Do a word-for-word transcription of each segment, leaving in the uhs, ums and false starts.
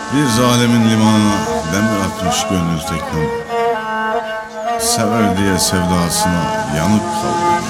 Bir zalimin limanına demir atmış gönül teknem. Sever diye sevdasına yanık kaldım.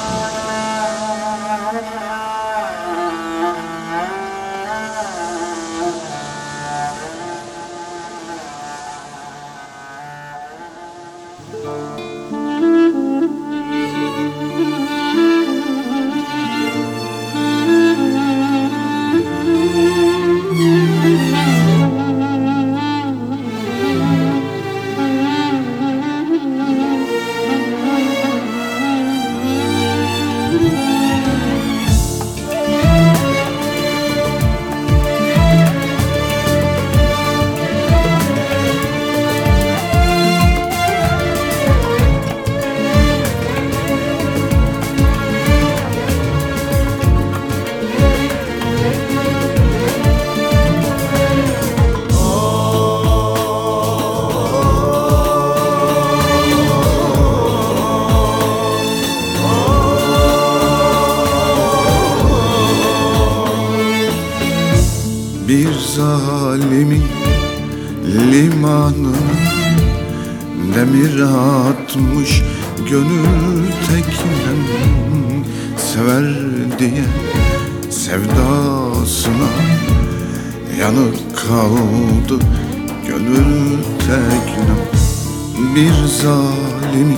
Bir zalimin limanına demir atmış gönül teknem. Sever diye sevdasına yanık kaldı gönül teknem. Bir zalimin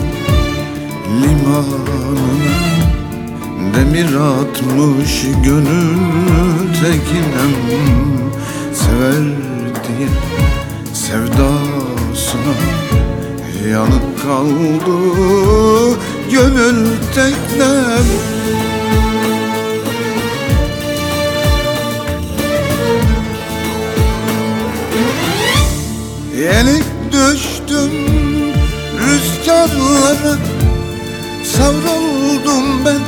limanına demir atmış gönül tekinem. Sever diye sevdasına yanık kaldı gönül teknem. Yenik düştüm rüzgarlara, savruldum ben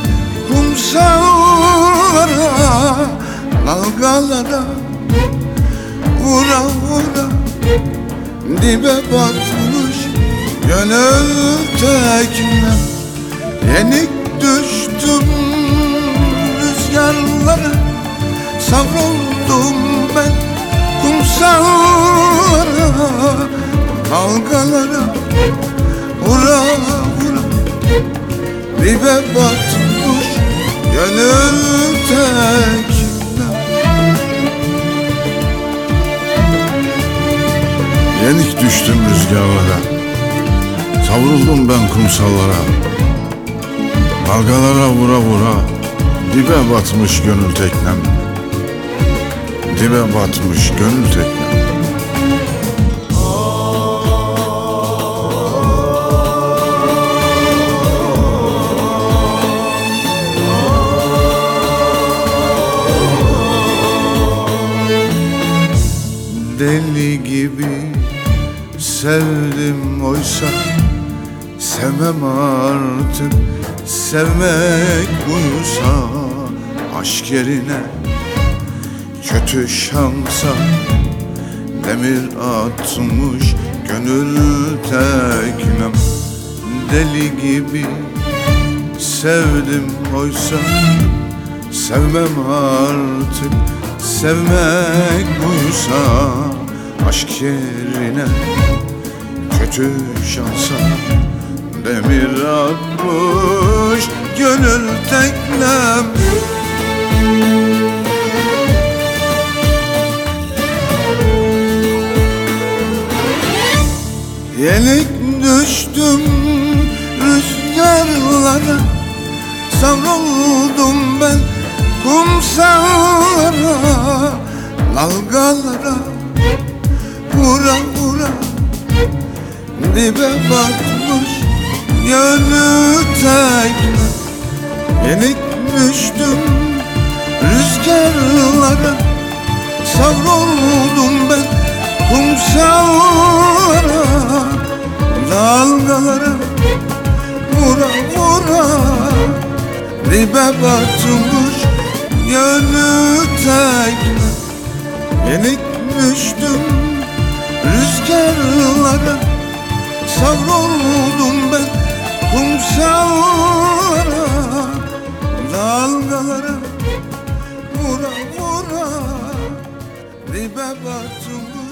kumsallara, dalgalara vura vura dibe batmış gönül teknem. Yenik düştüm rüzgarlara, savruldum ben kumsallara, dalgalara vura vura dibe batmış gönül teknem. Yenik düştüm rüzgarlara, savruldum ben kumsallara, dalgalara vura vura dibe batmış gönül teknem. Dibe batmış gönül teknem. Deli gibi sevdim oysa sevmem artık. Sevmek buysa aşk yerine kötü şansa demir atmış gönül teknem. Deli gibi sevdim oysa sevmem artık. Sevmek buysa aşk yerine kötü şansa demir atmış gönül teknem. Yenik düştüm rüzgarlara, savruldum ben kumsallara, dalgalara vura vura dibe batmış gönül teknem. Yenik düştüm rüzgarlara, savruldum ben kumsallara, dalgalara vura vura dibe batmış gönül teknem. Yenik düştüm rüzgarlara, savruldum ben kumsallara, dalgalara vura vura dibe batmış